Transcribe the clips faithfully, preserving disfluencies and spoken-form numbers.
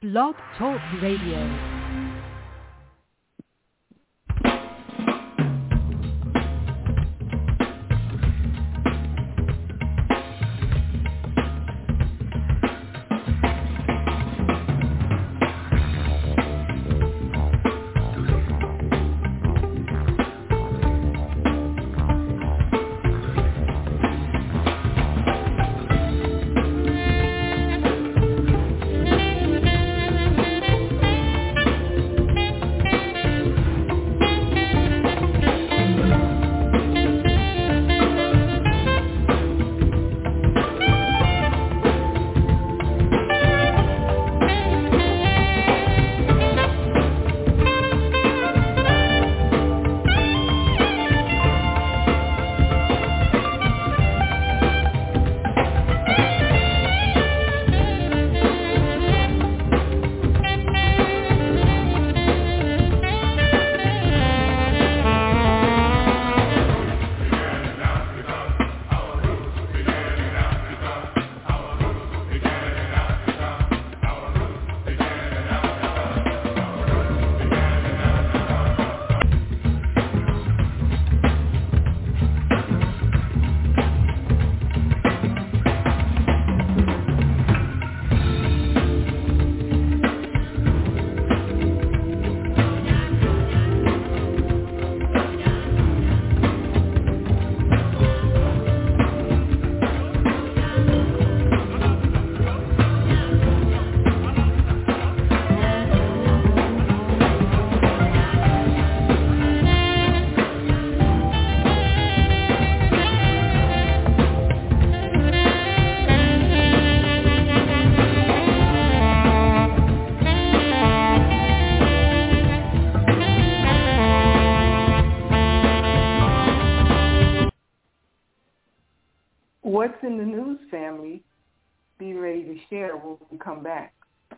Blog Talk Radio. What's in the news, family? Be ready to share when we come back.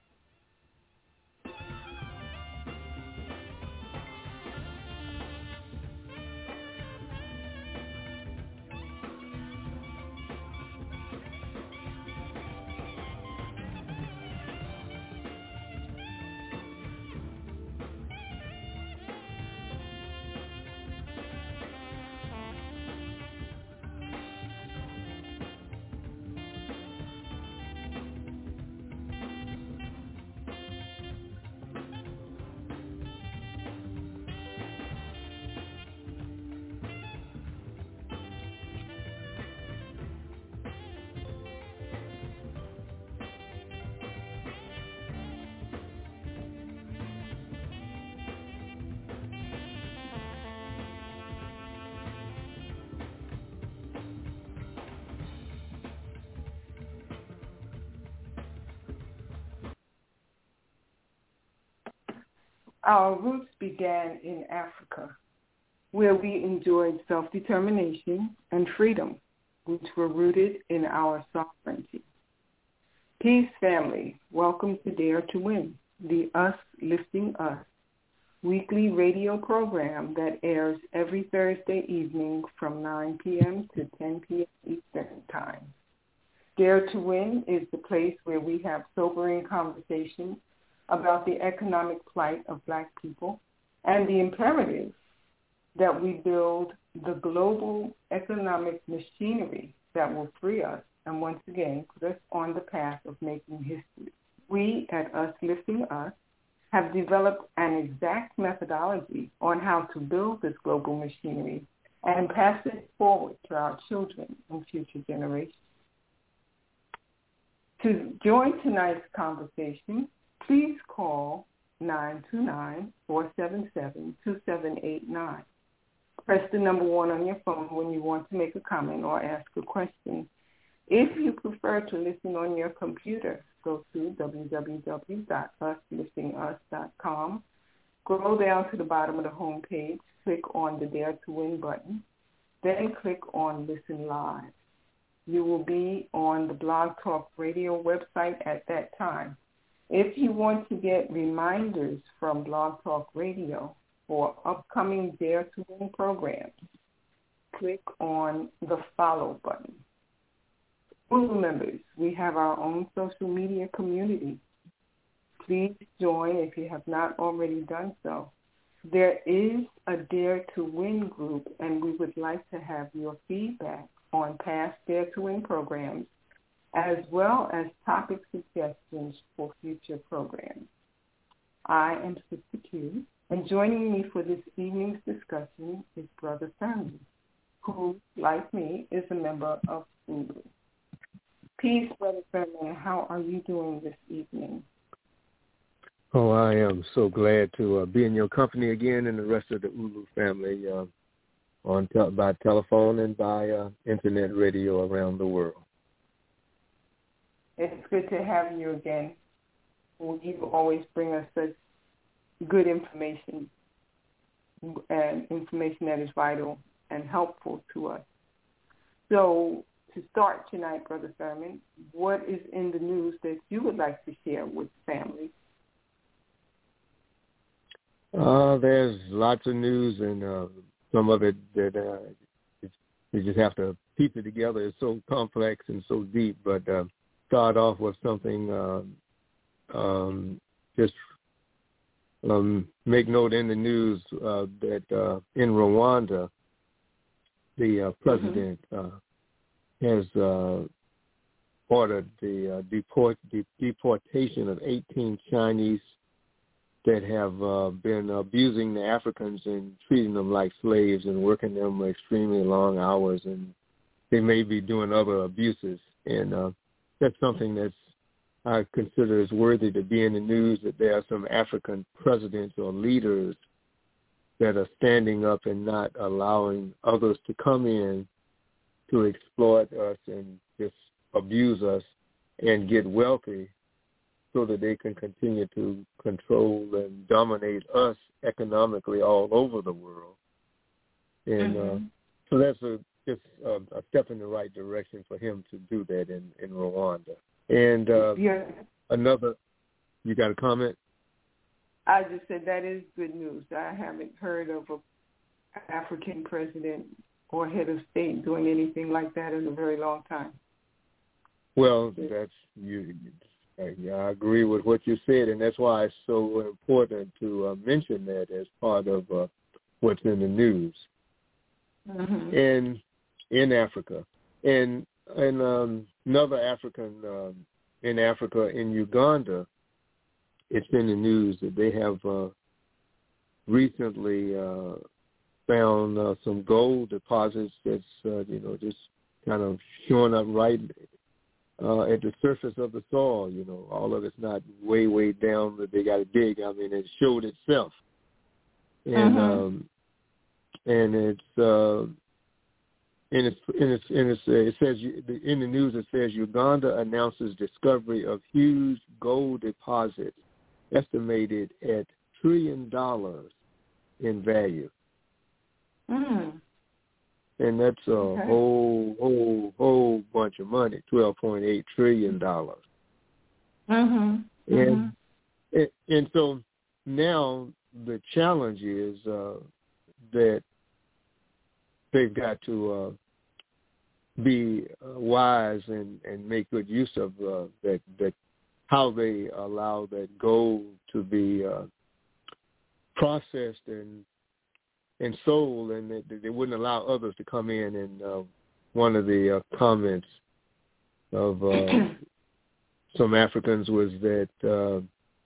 Our roots began in Africa, where we enjoyed self-determination and freedom, which were rooted in our sovereignty. Peace, family. Welcome to Dare to Win, the Us Lifting Us weekly radio program that airs every Thursday evening from nine p.m. to ten p.m. Eastern Time. Dare to Win is the place where we have sobering conversations about the economic plight of Black people and the imperative that we build the global economic machinery that will free us and once again put us on the path of making history. We at Us Lifting Us have developed an exact methodology on how to build this global machinery and pass it forward to our children and future generations. To join tonight's conversation, please call nine two nine, four seven seven, two seven eight nine. Press the number one on your phone when you want to make a comment or ask a question. If you prefer to listen on your computer, go to w w w dot us lifting us dot com. Scroll down to the bottom of the home page, click on the Dare to Win button, then click on Listen Live. You will be on the Blog Talk Radio website at that time. If you want to get reminders from Blog Talk Radio for upcoming Dare to Win programs, click on the Follow button. School members, we have our own social media community. please join if you have not already done so. There is a Dare to Win group, and we would like to have your feedback on past Dare to Win programs, as well as topic suggestions for future programs. I am Sister Q, and joining me for this evening's discussion is Brother Thurman, who, like me, is a member of U L U. Peace, Brother Thurman. How are you doing this evening? Oh, I am so glad to uh, be in your company again and the rest of the U L U family uh, on te- by telephone and by uh, internet radio around the world. It's good to have you again. You always bring us such good information and information that is vital and helpful to us. So to start tonight, Brother Thurman, what is in the news that you would like to share with families? Uh, there's lots of news, and uh, some of it that uh, it's, you just have to piece it together. It's so complex and so deep, but uh, start off with something, uh, um, just um, make note in the news uh, that uh, in Rwanda, the uh, president mm-hmm. uh, has uh, ordered the uh, deport, de- deportation of eighteen Chinese that have uh, been abusing the Africans and treating them like slaves and working them extremely long hours, and they may be doing other abuses. And uh, that's something that's I consider is worthy to be in the news, that there are some African presidents or leaders that are standing up and not allowing others to come in to exploit us and just abuse us and get wealthy, so that they can continue to control and dominate us economically all over the world. And mm-hmm. uh, so that's a, just a, a step in the right direction for him to do that in, in Rwanda. And uh, yeah. another, you got a comment? I just said that is good news. I haven't heard of an African president or head of state doing anything like that in a very long time. Well, that's you. Yeah, I agree with what you said, and that's why it's so important to uh, mention that as part of uh, what's in the news. Mm-hmm. And in Africa, and and um, another African um, in Africa, in Uganda, it's in the news that they have uh, recently uh, found uh, some gold deposits that's uh, you know just kind of showing up right Uh, at the surface of the soil. You know, all of it's not way, way down that they got to dig. I mean, it showed itself. And, mm-hmm. um, and it's, uh, and it's, and it's, and it's, uh, it says, in the news it says Uganda announces discovery of huge gold deposits estimated at trillion dollars in value. Mm. And that's a okay. whole, whole, whole bunch of money, twelve point eight trillion dollars. Mm-hmm. And, mm-hmm. and and so now the challenge is uh, that they've got to uh, be uh, wise and, and make good use of uh, that, that how they allow that gold to be uh, processed and and sold, and they, they wouldn't allow others to come in. And uh, one of the uh, comments of uh, some Africans was that uh,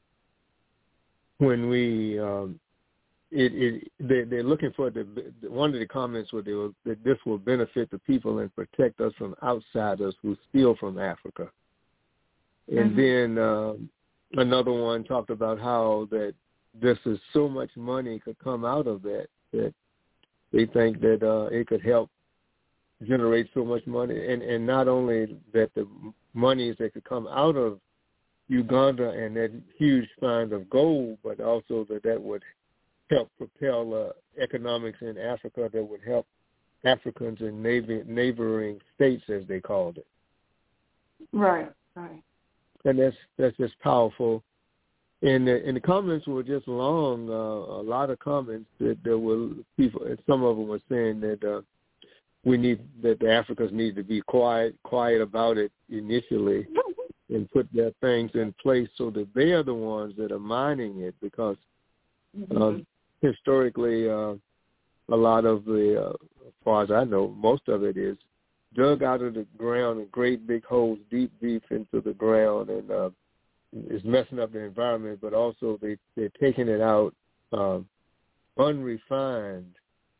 when we, um, it, it they, they're looking for the, one of the comments was they were, that this will benefit the people and protect us from outsiders who steal from Africa. And mm-hmm. then uh, another one talked about how that this is so much money could come out of that, that they think that uh, it could help generate so much money. And, and not only that the monies that could come out of Uganda and that huge find of gold, but also that that would help propel uh, economics in Africa, that would help Africans in neighbor, neighboring states, as they called it. Right, right. And that's that's just powerful. And the, and the comments were just long, uh, a lot of comments that there were people, and some of them were saying that uh, we need, that the Africans need to be quiet, quiet about it initially, and put their things in place so that they are the ones that are mining it, because mm-hmm. uh, historically uh, a lot of the, uh, as far as I know, most of it is dug out of the ground in great big holes deep, deep into the ground, and uh, is messing up the environment, but also they, they're taking it out uh, unrefined,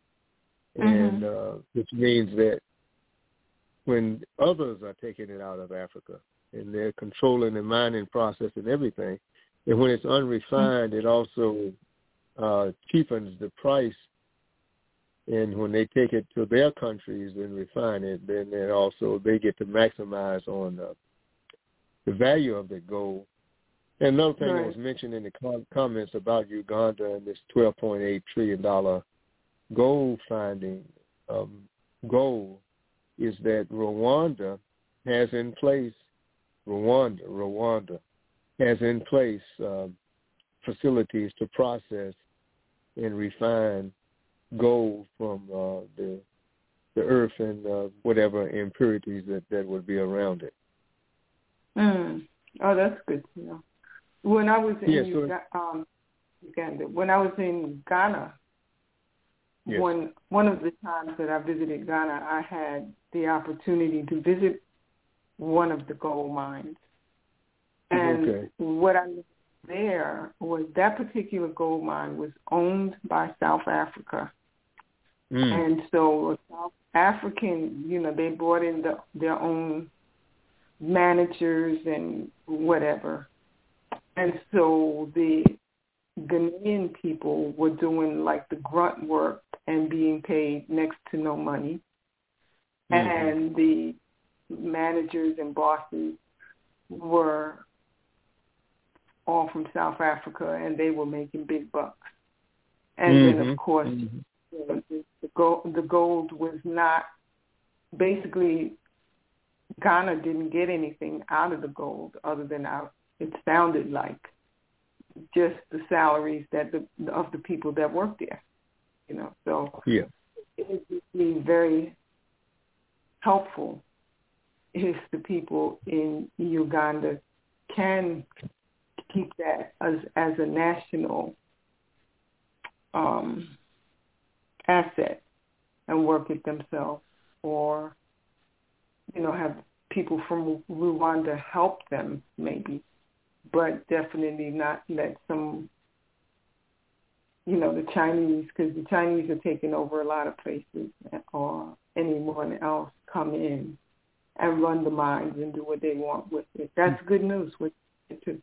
and mm-hmm. uh, which means that when others are taking it out of Africa and they're controlling the mining process and everything, and when it's unrefined, mm-hmm. it also uh, cheapens the price. And when they take it to their countries and refine it, then it also they get to maximize on uh, the value of the gold. And another thing right. that was mentioned in the com- comments about Uganda and this twelve point eight trillion dollars gold finding um, goal is that Rwanda has in place, Rwanda, Rwanda has in place um, facilities to process and refine gold from uh, the the earth and uh, whatever impurities that, that would be around it. Mm. Oh, that's good to know. When I was in yeah, so Uganda, um, Uganda, when I was in Ghana, yes. one one of the times that I visited Ghana, I had the opportunity to visit one of the gold mines, and okay. what I learned there was that particular gold mine was owned by South Africa. Mm. And so South African, you know, they brought in the, their own managers and whatever. And so the Ghanaian people were doing like the grunt work and being paid next to no money. Mm-hmm. And the managers and bosses were all from South Africa, and they were making big bucks. And mm-hmm. then, of course, mm-hmm. the, the, gold, the gold was not, basically, Ghana didn't get anything out of the gold other than out, it sounded like just the salaries that the, of the people that worked there, you know. So yeah. it would be very helpful if the people in Uganda can keep that as as a national um, asset and work it themselves, or you know, have people from Rwanda help them maybe, but definitely not let some, you know, the Chinese, because the Chinese are taking over a lot of places, or anyone else come in and run the mines and do what they want with it. That's good news with it too.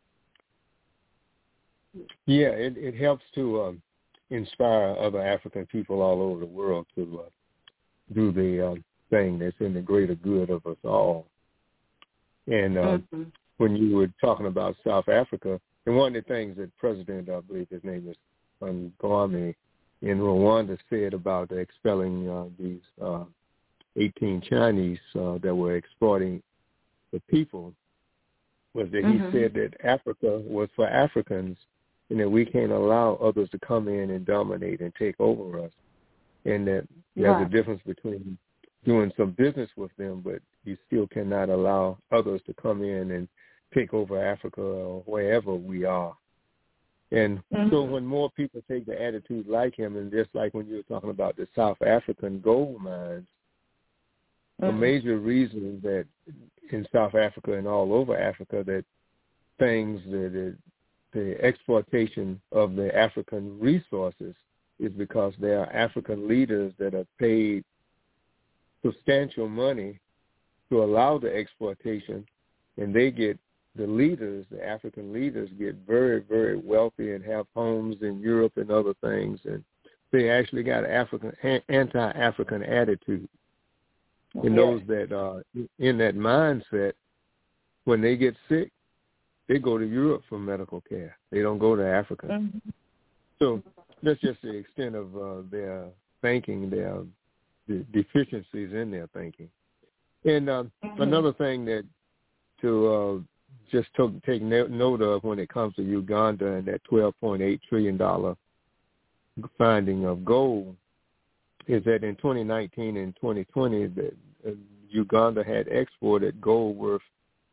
Yeah, it, it helps to um, inspire other African people all over the world to uh, do the uh, thing that's in the greater good of us all. And uh, mm-hmm. when you were talking about South Africa, and one of the things that President, I believe his name is Kagame, in Rwanda said about expelling uh, these uh, eighteen Chinese uh, that were exploiting the people was that mm-hmm. he said that Africa was for Africans, and that we can't allow others to come in and dominate and take over us, and that there's right. a difference between doing some business with them, but you still cannot allow others to come in and take over Africa or wherever we are. And mm-hmm. so when more people take the attitude like him, and just like when you were talking about the South African gold mines, mm-hmm. a major reason that in South Africa and all over Africa that things, that the exploitation of the African resources is because there are African leaders that are paid substantial money to allow the exploitation, and they get, the leaders, the African leaders get very, very wealthy and have homes in Europe and other things, and they actually got African anti-African attitude. And yeah. those that are in that mindset, when they get sick, they go to Europe for medical care. They don't go to Africa. Mm-hmm. So that's just the extent of uh, their thinking, their the deficiencies in their thinking. And uh, mm-hmm. another thing that to uh, just to take note of when it comes to Uganda and that twelve point eight trillion dollars finding of gold is that in twenty nineteen and twenty twenty, that uh, Uganda had exported gold worth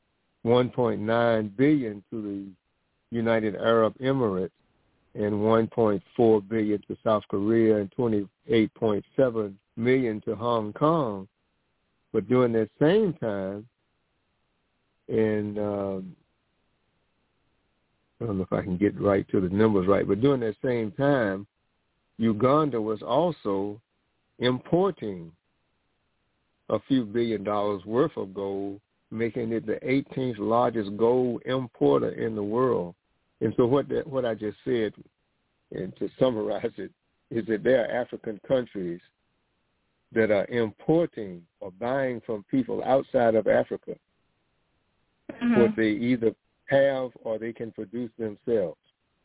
one point nine billion dollars to the United Arab Emirates, and one point four billion dollars to South Korea, and twenty-eight point seven million dollars to Hong Kong. But during that same time, in um, I don't know if I can get right to the numbers right, but during that same time, Uganda was also importing a few billion dollars worth of gold, making it the eighteenth largest gold importer in the world. And so what that, what I just said, and to summarize it, is that there are African countries that are importing or buying from people outside of Africa mm-hmm. what they either have or they can produce themselves.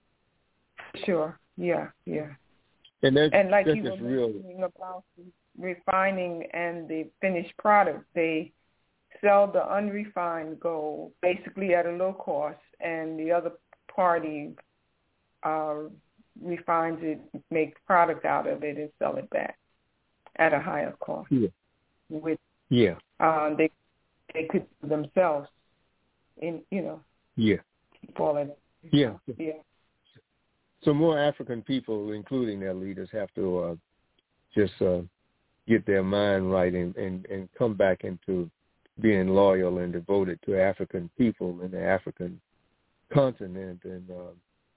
Sure. Yeah. Yeah. And that's, and like that's you were just real. mentioning about refining and the finished product, they sell the unrefined gold basically at a low cost, and the other party uh, refines it, makes product out of it, and sell it back at a higher cost. Yeah. Which yeah. Uh, they they could do themselves, in you know. Yeah. Keep all of it. Yeah. Yeah. So more African people, including their leaders, have to uh, just uh, get their mind right and, and, and come back into being loyal and devoted to African people and the African continent, and uh,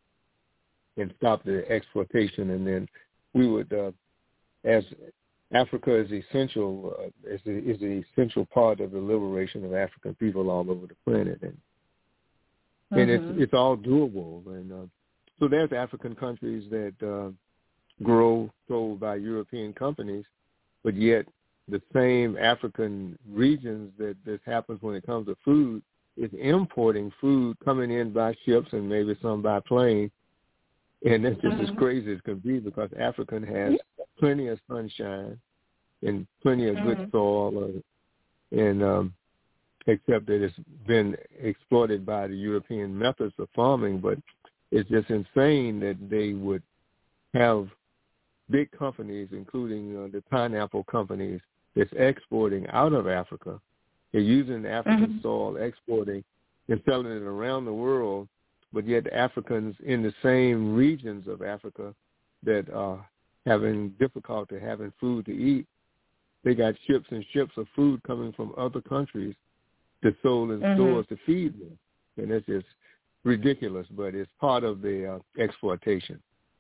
and stop the exploitation. And then we would, uh, as Africa is essential, uh, is the, is the essential part of the liberation of African people all over the planet, and mm-hmm. and it's it's all doable. And uh, so there's African countries that uh, grow sold by European companies, but yet the same African regions that this happens when it comes to food is importing food coming in by ships and maybe some by plane. And that's just mm-hmm. as crazy as can be, because African has plenty of sunshine and plenty of mm-hmm. good soil, uh, and um, except that it's been exploited by the European methods of farming. But it's just insane that they would have big companies, including uh, the pineapple companies, that's exporting out of Africa. They're using African mm-hmm. soil, exporting and selling it around the world, but yet Africans in the same regions of Africa that are having difficulty having food to eat, they got ships and ships of food coming from other countries to sold in mm-hmm. stores to feed them. And it's just ridiculous, but it's part of the uh, exploitation.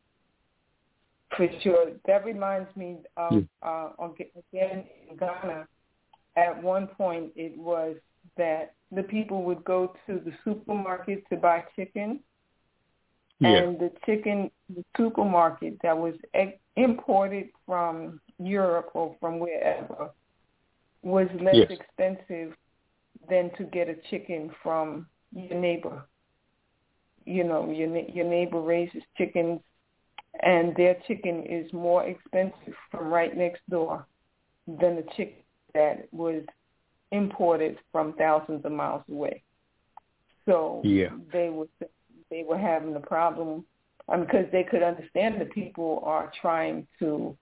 For sure. That reminds me of, yeah. uh, again, in Ghana, at one point it was that the people would go to the supermarket to buy chicken, yeah. and the chicken, the supermarket that was ex- imported from Europe or from wherever was less yes. expensive than to get a chicken from your neighbor. You know, your your neighbor raises chickens, and their chicken is more expensive from right next door than the chicken that was imported from thousands of miles away. So yeah. they were they were having a problem um, because they could understand that people are trying to,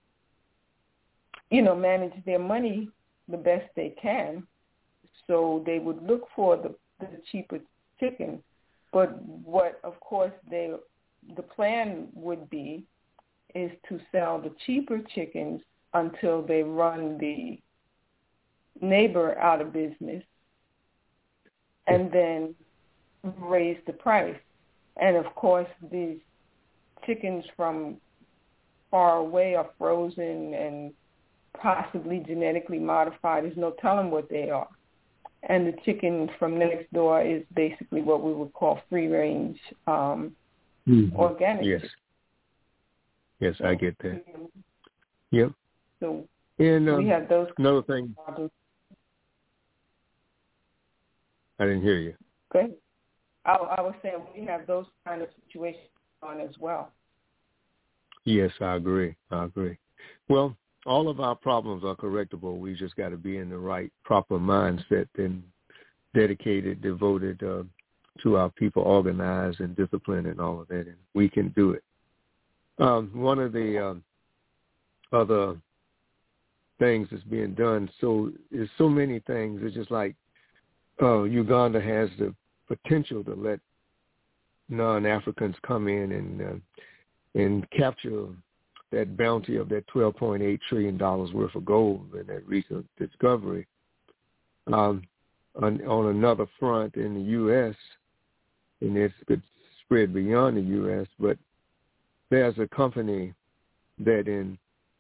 you know, manage their money the best they can. So they would look for the, the cheaper chicken. But what, of course, they the plan would be is to sell the cheaper chickens until they run the neighbor out of business, and then raise the price. And of course, these chickens from far away are frozen and possibly genetically modified. There's no telling what they are. And the chicken from next door is basically what we would call free-range um, mm-hmm. organic. Yes. Yes, I get that. Yep. So and um, we have those another thing. Problems. I didn't hear you. Go ahead. I, I was saying we have those kind of situations on as well. Yes, I agree. I agree. Well, all of our problems are correctable. We just got to be in the right, proper mindset and dedicated, devoted uh, to our people, organized and disciplined and all of that, and we can do it. Um, one of the um, other things that's being done, so there's so many things. It's just like uh, Uganda has the potential to let non-Africans come in and uh, and capture that bounty of that twelve point eight trillion dollars worth of gold in that recent discovery. Um, on, on another front in the U S, and it's could spread beyond the U S, but there's a company that in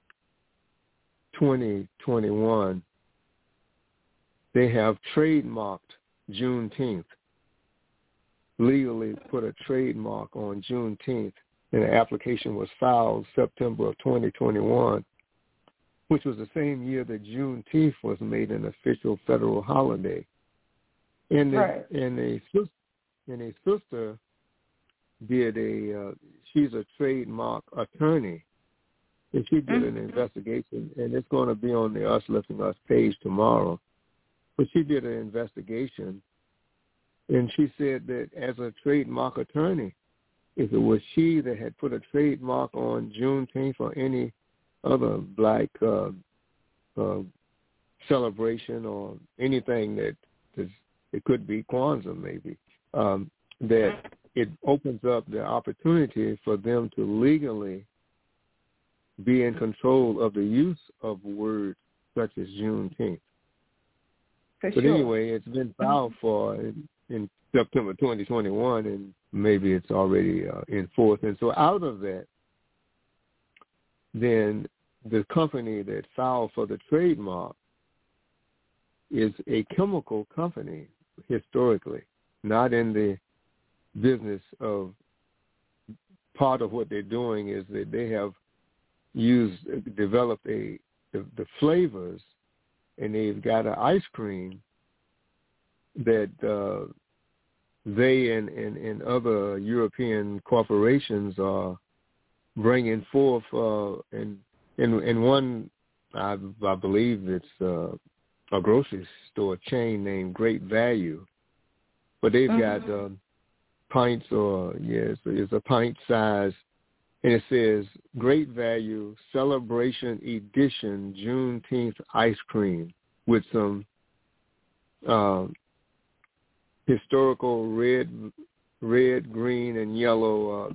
twenty twenty-one, they have trademarked Juneteenth, legally put a trademark on Juneteenth, and the application was filed September of twenty twenty-one, which was the same year that Juneteenth was made an official federal holiday. And the, right. and a sis- and a sister did a uh, she's a trademark attorney, and she did an investigation, and it's going to be on the Us Lifting Us page tomorrow. But she did an investigation, and she said that as a trademark attorney, if it was she that had put a trademark on Juneteenth or any other black uh, uh, celebration or anything that is, it could be Kwanzaa maybe, um, that it opens up the opportunity for them to legally be in control of the use of words such as Juneteenth. For but sure. anyway, it's been filed for in, in September twenty twenty-one, and maybe it's already uh, in force. And so out of that, then the company that filed for the trademark is a chemical company historically, not in the business of part of what they're doing is that they have used, developed a the, the flavors, and they've got an ice cream that uh, they and, and, and other European corporations are bringing forth. Uh, and in, in one, I, I believe it's uh, a grocery store chain named Great Value, but they've mm-hmm. got uh, pints or, yes, yeah, it's a pint size, and it says Great Value Celebration Edition Juneteenth Ice Cream with some uh, historical red, red, green, and yellow uh,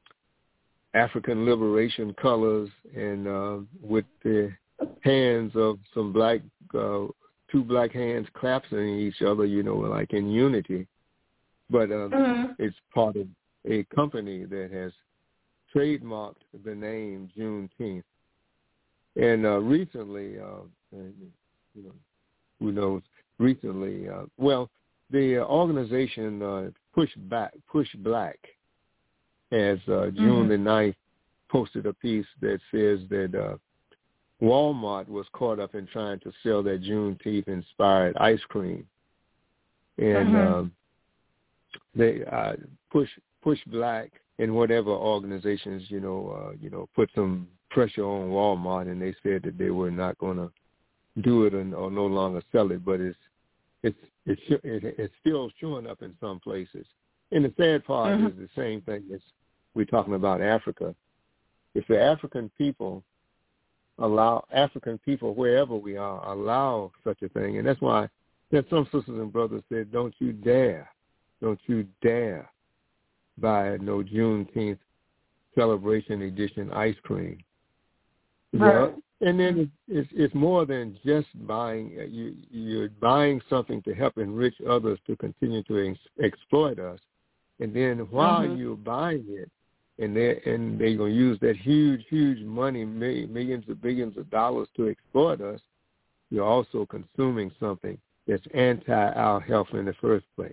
African liberation colors, and uh, with the hands of some black, uh, two black hands clasping each other, you know, like in unity. But uh, mm-hmm. it's part of a company that has trademarked the name Juneteenth. And uh, recently, uh, you know, who knows, recently, uh, well, the uh, organization uh, Push Back, Push Black has uh, June mm-hmm. the ninth posted a piece that says that uh, Walmart was caught up in trying to sell their Juneteenth-inspired ice cream. And mm-hmm. um, they uh, push push Black and whatever organizations, you know, uh, you know, put some pressure on Walmart, and they said that they were not going to do it or, or no longer sell it. But it's it's it's it's still showing up in some places. And the sad part mm-hmm. is the same thing as we're talking about Africa. If the African people allow African people wherever we are allow such a thing, and that's why there's some sisters and brothers said, "Don't you dare, don't you dare buy no Juneteenth celebration edition ice cream." Right. Well, and then it's, it's it's more than just buying. You you're buying something to help enrich others to continue to ex- exploit us, and then while mm-hmm. you're buying it, and they and they're gonna use that huge huge money, millions of billions of dollars to exploit us, you're also consuming something that's anti our health in the first place.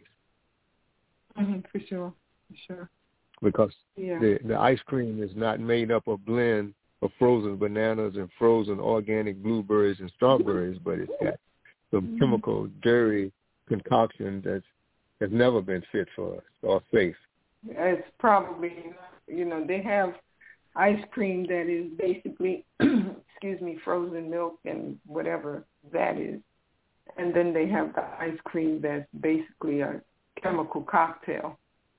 Mm-hmm, for sure. Sure. Because yeah. the the ice cream is not made up of blend of frozen bananas and frozen organic blueberries and strawberries, but it's got some mm-hmm. chemical dairy concoction that's has never been fit for us or safe. It's probably, you know, they have ice cream that is basically, excuse me, frozen milk and whatever that is, and then they have the ice cream that's basically a chemical cocktail.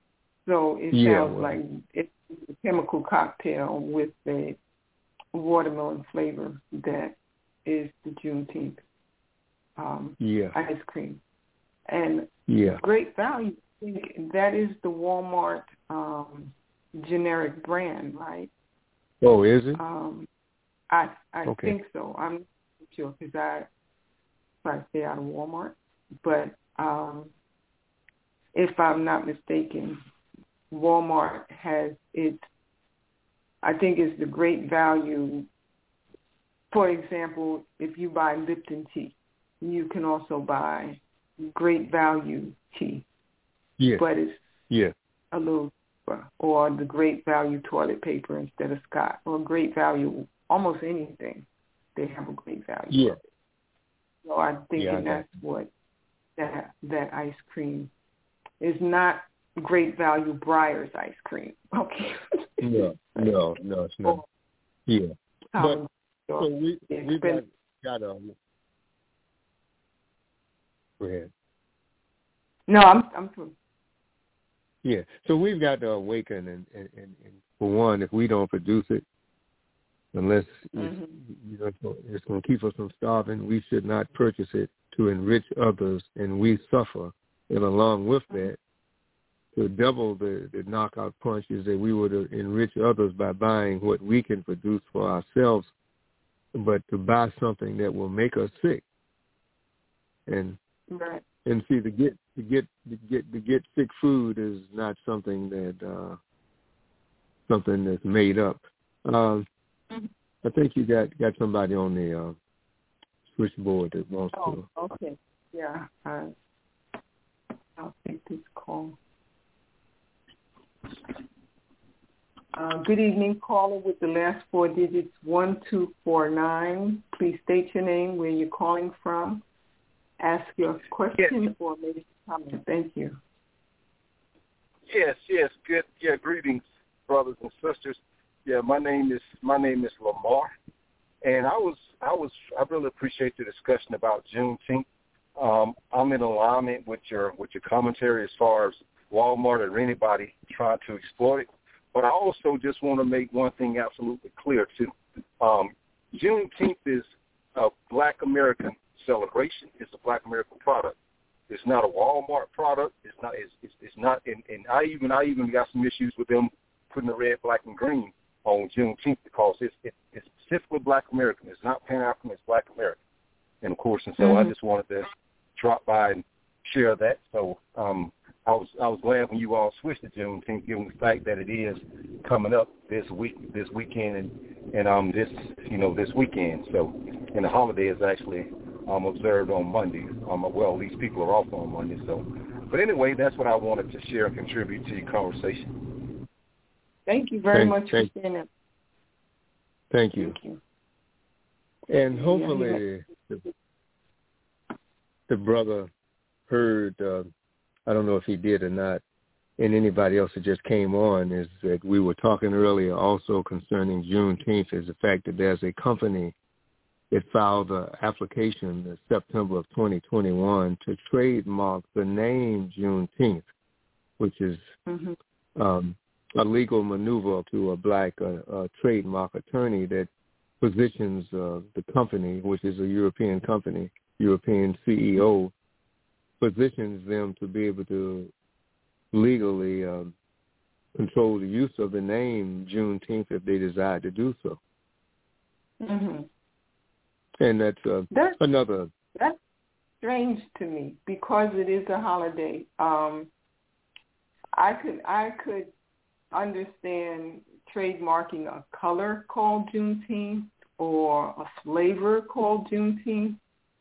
So it yeah, sounds well. like it's a chemical cocktail with the watermelon flavor that is the Juneteenth um, yeah. ice cream. And yeah. Great Value, I think that is the Walmart um, generic brand, right? Oh, is it? Um, I I okay. think so. I'm not sure because I, I stay out of Walmart. But um, if I'm not mistaken, Walmart has its, I think it's the Great Value. For example, if you buy Lipton tea, you can also buy Great Value tea. Yes. But it's yes. a little cheaper. Or the Great Value toilet paper instead of Scott. Or Great Value, almost anything, they have a Great Value. Yeah. So I'm thinking yeah, that's what that that ice cream is not Great Value Breyers ice cream. Okay. no, no, no, it's not. Yeah. Um, but so we we got, got a. Go ahead. No, I'm I'm through. Yeah. So we've got to awaken, and, and, and, and for one, if we don't produce it, unless mm-hmm. it's, you know, it's going to keep us from starving, we should not purchase it to enrich others, and we suffer. And along with that, to double the, the knockout punch is that we would enrich others by buying what we can produce for ourselves, but to buy something that will make us sick. And right. and see, to get to get to get to get sick food is not something that uh, something that's made up. Um, mm-hmm. I think you got, got somebody on the uh, switchboard that wants oh, to. Okay. Yeah. Uh, I'll take this call. Uh, good evening, caller with the last four digits one two four nine. Please state your name, where you're calling from, ask your question, yes. or maybe comment. Thank you. Yes, yes. Good. Yeah. Greetings, brothers and sisters. Yeah, my name is my name is Lamar, and I was I was I really appreciate the discussion about Juneteenth. Um, I'm in alignment with your with your commentary as far as Walmart or anybody trying to exploit it. But I also just want to make one thing absolutely clear too. Um, Juneteenth is a Black American celebration. It's a Black American product. It's not a Walmart product. It's not. It's, it's, it's not. And, and I even I even got some issues with them putting the red, black, and green on Juneteenth because it's it, it's specifically Black American. It's not Pan African. It's Black American. And of course, and so mm-hmm. I just wanted to drop by and share that. So um, I was I was glad when you all switched to Juneteenth, given the fact that it is coming up this week, this weekend, and and um this you know this weekend. So and the holiday is actually um observed on Monday. Um, well, these people are off on Monday. So, but anyway, that's what I wanted to share and contribute to your conversation. Thank you very thank, much thank, for saying that. Thank you. Thank you. And hopefully the, the brother heard. Uh, I don't know if he did or not, and anybody else that just came on, is that we were talking earlier also concerning Juneteenth, is the fact that there's a company that filed an application in September of twenty twenty-one to trademark the name Juneteenth, which is mm-hmm. um, a legal maneuver to a black uh, uh, trademark attorney that positions uh, the company, which is a European company, European C E O, positions them to be able to legally um, control the use of the name Juneteenth if they desire to do so. Mm-hmm. And that's, uh, that's another. That's strange to me because it is a holiday. Um, I could I could understand trademarking a color called Juneteenth or a flavor called Juneteenth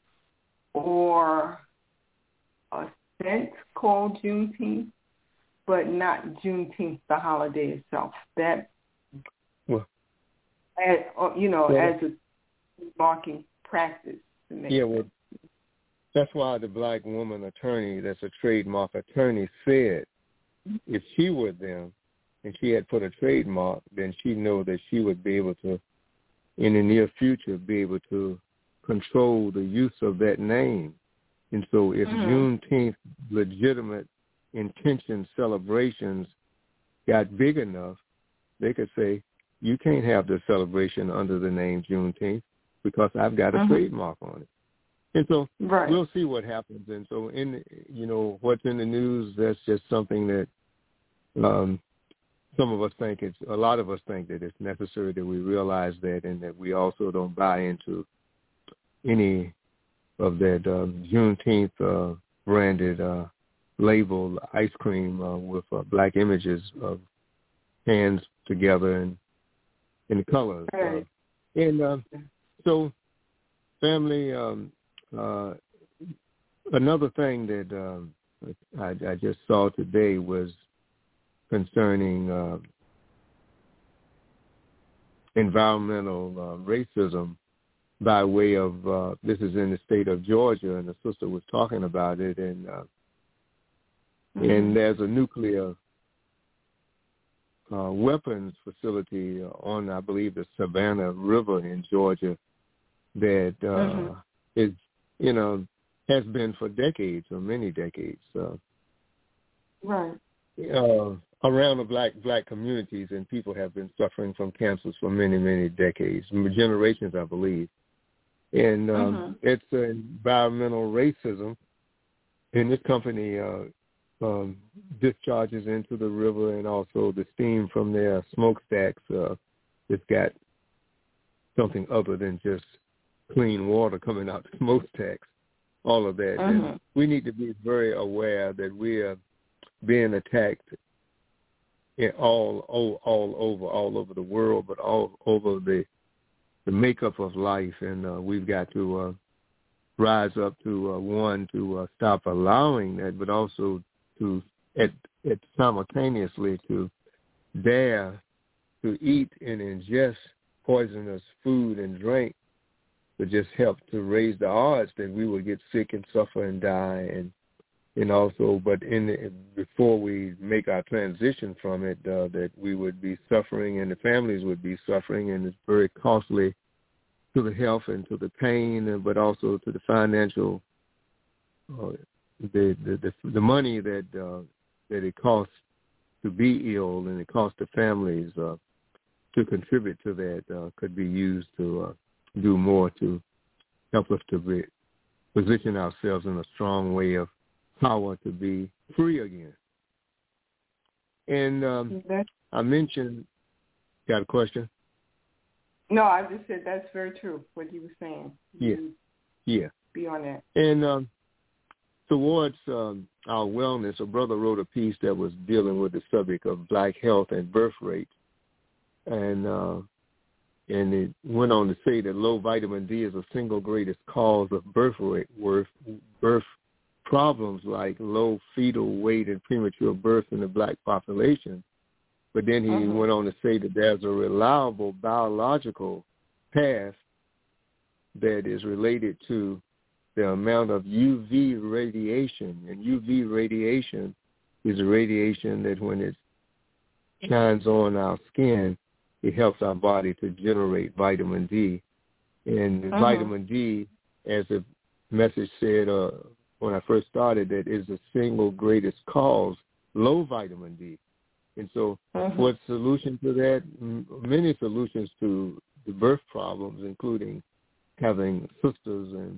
or a scent called Juneteenth, but not Juneteenth, the holiday itself. That, well, as, you know, well, as a marking practice. To make yeah, well, that's why the black woman attorney, that's a trademark attorney, said if she were them and she had put a trademark, then she know that she would be able to, in the near future, be able to control the use of that name. And so if mm-hmm. Juneteenth legitimate intention celebrations got big enough, they could say, you can't have the celebration under the name Juneteenth because I've got a mm-hmm. trademark on it. And so right. we'll see what happens. And so, in you know, what's in the news, that's just something that um, some of us think it's, a lot of us think that it's necessary that we realize that, and that we also don't buy into any of that um, Juneteenth uh, branded uh, label ice cream uh, with uh, black images of hands together and in the colors. Right. Uh, and uh, so, family, um, uh, another thing that um, I, I just saw today was concerning uh, environmental uh, racism by way of, uh, this is in the state of Georgia, and the sister was talking about it, and uh, mm-hmm. and there's a nuclear uh, weapons facility on, I believe, the Savannah River in Georgia that uh, mm-hmm. is, you know, has been for decades or many decades. Uh, right. Uh, around the black black communities, and people have been suffering from cancers for many, many decades, generations, I believe. And um, mm-hmm. it's uh, environmental racism. And this company uh, um, discharges into the river, and also the steam from their smokestacks. Uh, it's got something other than just clean water coming out the smokestacks. All of that. Mm-hmm. And we need to be very aware that we are being attacked in all, all all over all over the world, but all over the the makeup of life, and uh, we've got to uh, rise up to uh, one to uh, stop allowing that, but also to at, at simultaneously to dare to eat and ingest poisonous food and drink to just help to raise the odds that we will get sick and suffer and die. And And also, but in the, before we make our transition from it, uh, that we would be suffering and the families would be suffering, and it's very costly to the health and to the pain, but also to the financial, uh, the, the the the money that uh, that it costs to be ill, and it costs the families uh, to contribute to that uh, could be used to uh, do more to help us to be, position ourselves in a strong way of power to be free again. And um, I mentioned, got a question? No, I just said that's very true, what you were saying. Yeah, you yeah. Be on that. And um, towards um, our wellness, a brother wrote a piece that was dealing with the subject of black health and birth rates. And, uh, and it went on to say that low vitamin D is the single greatest cause of birth rate, birth problems like low fetal weight and premature birth in the black population. But then he uh-huh. went on to say that there's a reliable biological path that is related to the amount of U V radiation. And U V radiation is a radiation that when it shines on our skin, it helps our body to generate vitamin D. And uh-huh. vitamin D, as the message said, uh, when I first started, that is the single greatest cause, low vitamin D. And so uh-huh. what's the solution to that? M- many solutions to the birth problems, including having sisters and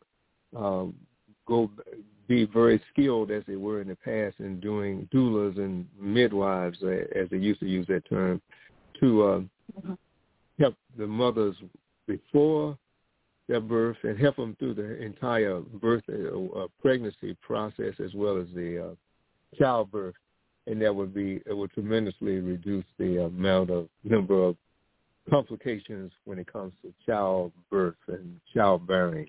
um, go be very skilled as they were in the past in doing doulas and midwives, uh, as they used to use that term, to uh, uh-huh. help the mothers before their birth and help them through the entire birth uh, pregnancy process, as well as the uh, childbirth, and that would be it would tremendously reduce the amount of number of complications when it comes to childbirth and childbearing.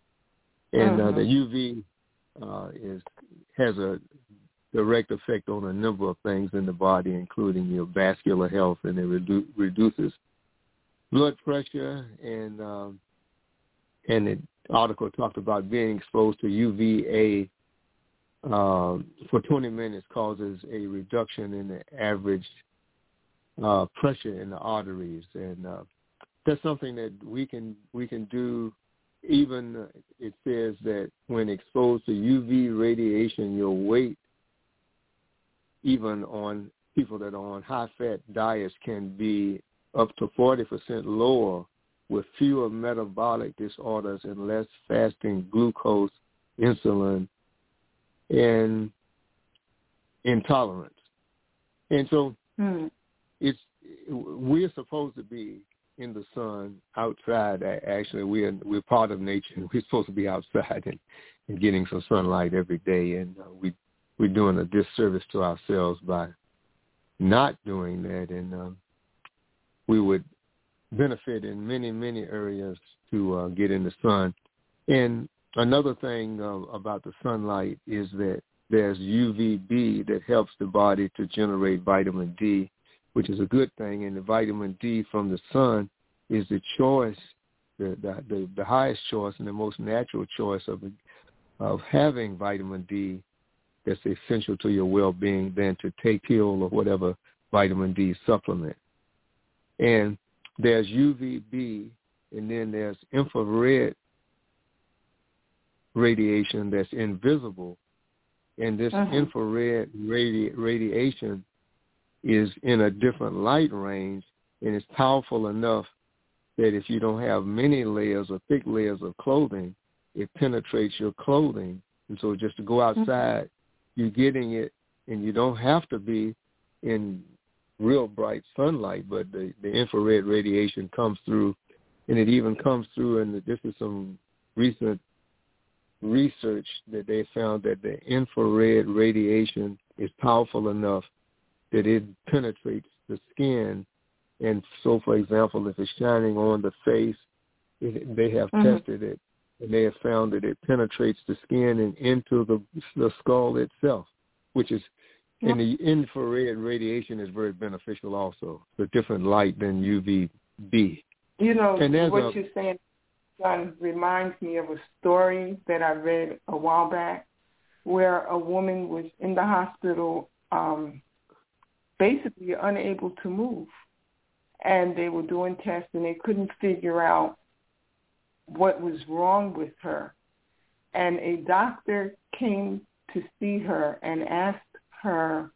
And uh-huh. uh, the U V uh, is has a direct effect on a number of things in the body, including your vascular health, and it redu- reduces blood pressure. And um, and the article talked about being exposed to U V A uh, for twenty minutes causes a reduction in the average uh, pressure in the arteries, and uh, that's something that we can we can do. Even uh, it says that when exposed to U V radiation, your weight, even on people that are on high-fat diets, can be up to forty percent lower with fewer metabolic disorders and less fasting glucose, insulin, and intolerance. And so mm. it's we're supposed to be in the sun, outside. Actually, we're we're part of nature, and we're supposed to be outside and, and getting some sunlight every day. And uh, we we're doing a disservice to ourselves by not doing that. And um, we would benefit in many many areas to uh, get in the sun. And another thing uh, about the sunlight is that there's U V B that helps the body to generate vitamin D, which is a good thing. And the vitamin D from the sun is the choice, the the, the, the highest choice and the most natural choice of of having vitamin D that's essential to your well-being than to take pill or whatever vitamin D supplement. And there's U V B, and then there's infrared radiation that's invisible. And this uh-huh. infrared radi- radiation is in a different light range, and it's powerful enough that if you don't have many layers or thick layers of clothing, it penetrates your clothing. And so just to go outside, mm-hmm. you're getting it, and you don't have to be in real bright sunlight, but the, the infrared radiation comes through, and it even comes through, and this is some recent research that they found that the infrared radiation is powerful enough that it penetrates the skin. And so, for example, if it's shining on the face, it, they have mm-hmm. tested it, and they have found that it penetrates the skin and into the, the skull itself, which is, yep. and the infrared radiation is very beneficial also. It's a different light than U V B. You know, and what a, you're saying, John, reminds me of a story that I read a while back where a woman was in the hospital um, basically unable to move. And they were doing tests, and they couldn't figure out what was wrong with her. And a doctor came to see her and asked her,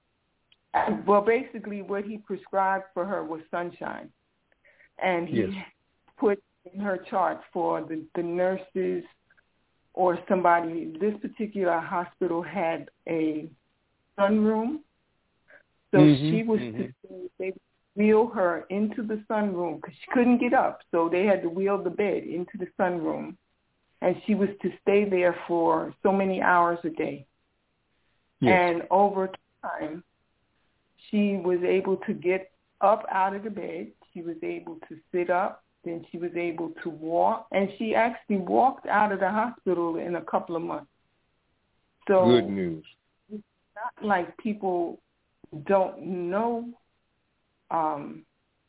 well, basically what he prescribed for her was sunshine. And he yes. put in her chart for the, the nurses or somebody. This particular hospital had a sunroom, so mm-hmm, she was mm-hmm. to they wheel her into the sunroom because she couldn't get up, so they had to wheel the bed into the sunroom, and she was to stay there for so many hours a day. Yes. And over time, she was able to get up out of the bed. She was able to sit up. Then she was able to walk, and she actually walked out of the hospital in a couple of months. So good news. It's not like people don't know, um,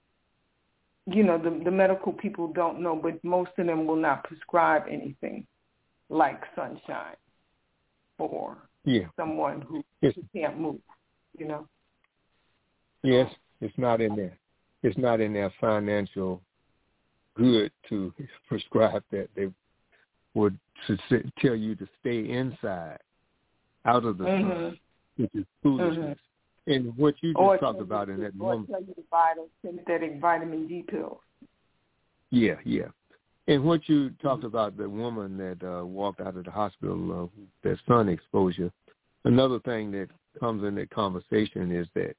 you know, the, the medical people don't know, but most of them will not prescribe anything like sunshine for yeah. someone who, yes. who can't move, you know. Yes, it's not in there. It's not in their financial good to prescribe that. They would tell you to stay inside, out of the mm-hmm. sun, which is foolishness. Mm-hmm. And what you just or talked about in that moment. Or tell you to buy those synthetic vitamin D pills. Yeah, yeah. And what you talked about, the woman that uh, walked out of the hospital, uh, that sun exposure, another thing that comes in that conversation is that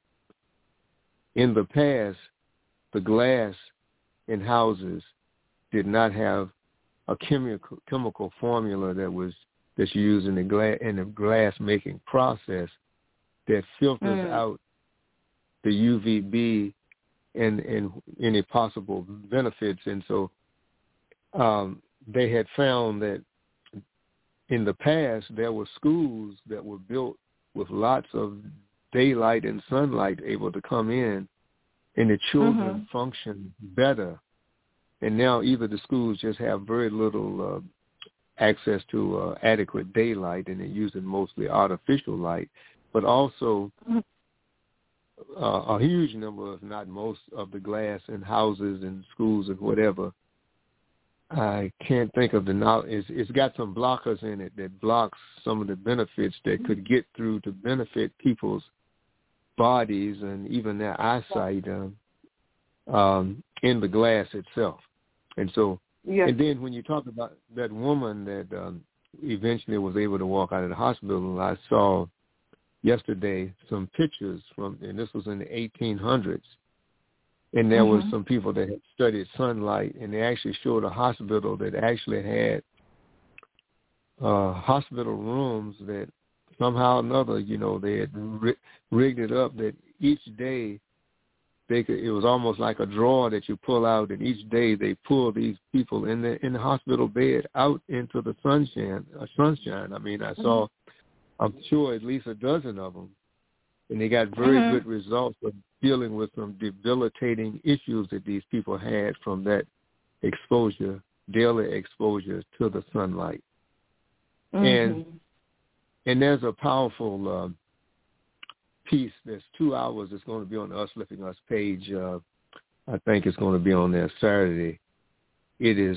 in the past, the glass in houses did not have a chemical chemical formula that was that's used in the glass in the glass making process that filters mm. out the U V B and and any possible benefits. And so um, they had found that in the past there were schools that were built with lots of daylight and sunlight able to come in, and the children mm-hmm. function better. And now either the schools just have very little uh, access to uh, adequate daylight, and they're using mostly artificial light, but also mm-hmm. uh, a huge number, if not most, of the glass in houses and schools and whatever. I can't think of the now. It's, it's got some blockers in it that blocks some of the benefits that mm-hmm. could get through to benefit people's bodies and even their eyesight um, um, in the glass itself. And so, yes. and then when you talk about that woman that um, eventually was able to walk out of the hospital, I saw yesterday some pictures from, and this was in the eighteen hundreds, and there mm-hmm. was some people that had studied sunlight, and they actually showed a hospital that actually had uh, hospital rooms that somehow or another, you know, they had ri- rigged it up that each day they could, it was almost like a drawer that you pull out, and each day they pull these people in the in the hospital bed out into the sunshine. Uh, sunshine. I mean, I saw, I'm sure, at least a dozen of them, and they got very mm-hmm. good results of dealing with some debilitating issues that these people had from that exposure, daily exposure to the sunlight. Mm-hmm. And and there's a powerful uh, piece that's two hours. It's going to be on the Us Lifting Us page. Uh, I think it's going to be on there Saturday. It is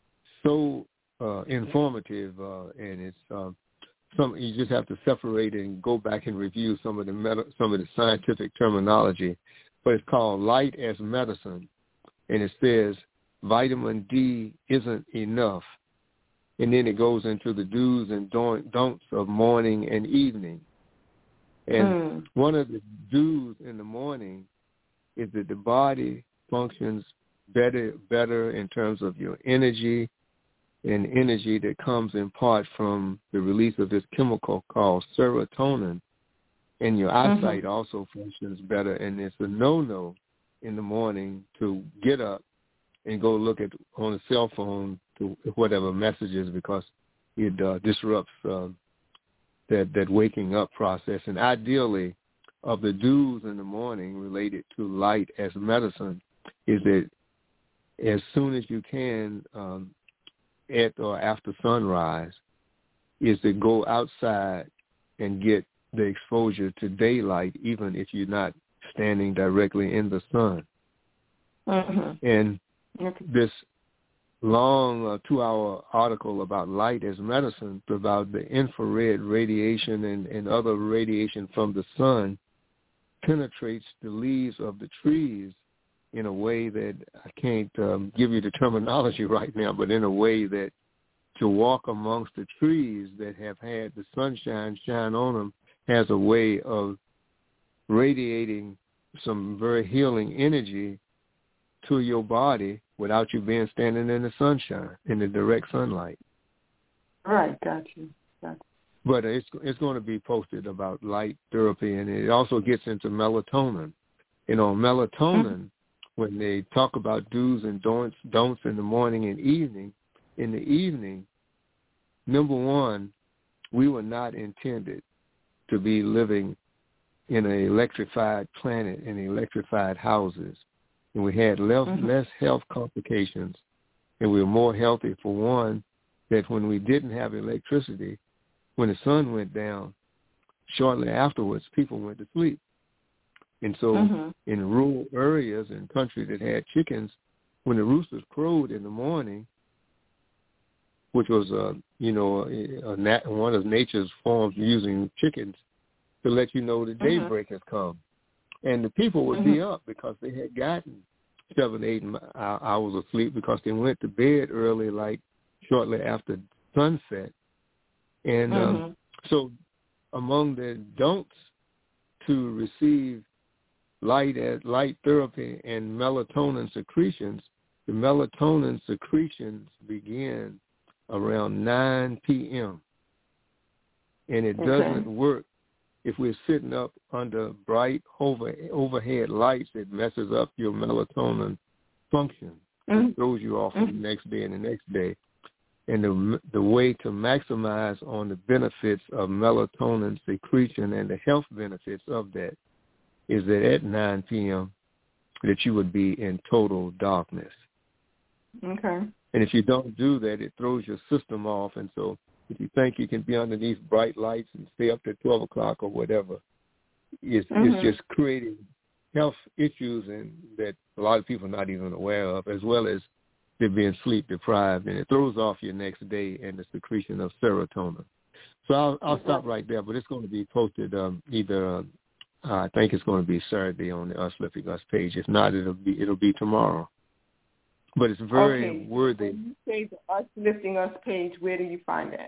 so uh, informative, uh, and it's um, some. You just have to separate and go back and review some of the meta, some of the scientific terminology. But it's called Light as Medicine, and it says vitamin D isn't enough. And then it goes into the do's and don'ts of morning and evening. And mm. one of the do's in the morning is that the body functions better better in terms of your energy, and energy that comes in part from the release of this chemical called serotonin. And your eyesight mm-hmm. also functions better. And it's a no-no in the morning to get up and go look at on a cell phone to whatever messages, because it uh, disrupts uh, that that waking up process. And ideally, of the do's in the morning related to light as medicine, is that as soon as you can, um, at or after sunrise, is to go outside and get the exposure to daylight, even if you're not standing directly in the sun. Mm-hmm. And okay. this long uh, two-hour article about light as medicine, about the infrared radiation and, and other radiation from the sun penetrates the leaves of the trees in a way that I can't um, give you the terminology right now, but in a way that to walk amongst the trees that have had the sunshine shine on them has a way of radiating some very healing energy to your body without you being standing in the sunshine, in the direct sunlight. Right, got you. Got you. But it's it's going to be posted about light therapy, and it also gets into melatonin. You know, melatonin, mm-hmm. when they talk about do's and don'ts, don'ts in the morning and evening, in the evening, number one, we were not intended to be living in an electrified planet, in electrified houses. And we had less, mm-hmm. less health complications, and we were more healthy, for one, that when we didn't have electricity, when the sun went down, shortly afterwards, people went to sleep. And so mm-hmm. in rural areas and country that had chickens, when the roosters crowed in the morning, which was, uh, you know, a, a nat- one of nature's forms of using chickens to let you know the mm-hmm. daybreak has come. And the people would mm-hmm. be up because they had gotten seven, eight hours of sleep because they went to bed early, like shortly after sunset. And mm-hmm. um, so among the don'ts to receive light as light therapy and melatonin secretions, the melatonin secretions begin around nine p.m. And it okay. doesn't work if we're sitting up under bright over, overhead lights. It messes up your melatonin function. Mm-hmm. It throws you off mm-hmm. the next day and the next day. And the the way to maximize on the benefits of melatonin secretion and the health benefits of that is that at nine p.m. that you would be in total darkness. Okay. And if you don't do that, it throws your system off. And so if you think you can be underneath bright lights and stay up to twelve o'clock or whatever, it's, mm-hmm. it's just creating health issues and that a lot of people are not even aware of, as well as they're being sleep deprived, and it throws off your next day and the secretion of serotonin. So I'll, I'll mm-hmm. stop right there, but it's going to be posted um, either, uh, I think it's going to be Saturday on the Us Lifting Us page. If not, it'll be it'll be tomorrow. but it's very okay. worthy. When you say the Us Lifting Us page, where do you find that?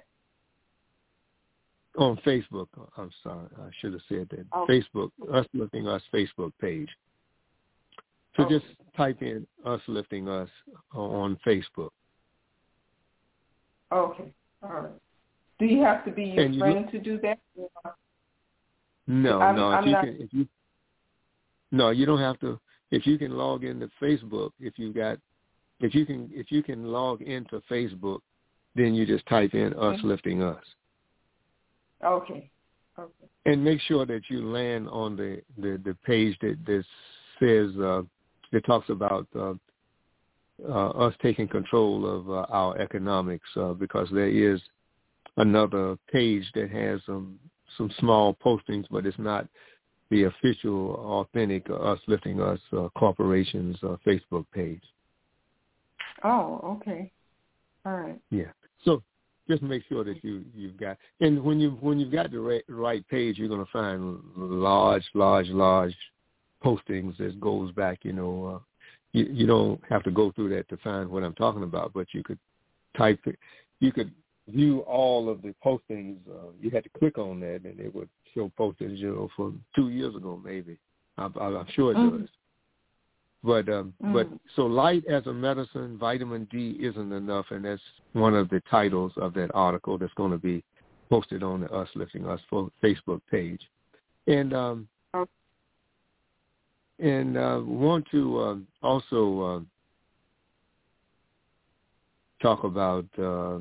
On Facebook. I'm sorry, I should have said that. Okay. Facebook, Us Lifting Us Facebook page. So okay. just type in Us Lifting Us on Facebook. Okay. All right. Do you have to be your And friend look, to do that? no, I'm, no. If I'm you not, can, if you, no, you don't have to. If you can log into Facebook, if you got, if you can, if you can log into Facebook, then you just type in Us mm-hmm. Lifting Us. Okay. Okay. And make sure that you land on the, the, the page that, that says, uh, that talks about uh, uh, us taking control of uh, our economics, uh, because there is another page that has some some small postings, but it's not the official, authentic uh, Us Lifting Us uh, Corporation's uh, Facebook page. Oh, okay. All right. Yeah. So just make sure that you you've got, and when you when you've got the right, right page, you're going to find large, large, large postings that goes back. You know, uh, you you don't have to go through that to find what I'm talking about, but you could type it. You could view all of the postings. Uh, you had to click on that, and it would show postings, you know, from two years ago, maybe. I'm, I'm sure it mm-hmm. does. But um, mm-hmm. but so light as a medicine, vitamin D isn't enough, and that's one of the titles of that article that's going to be posted on the Us Lifting Us Facebook page. And um, okay. and uh, want to uh, also uh, talk about. Uh,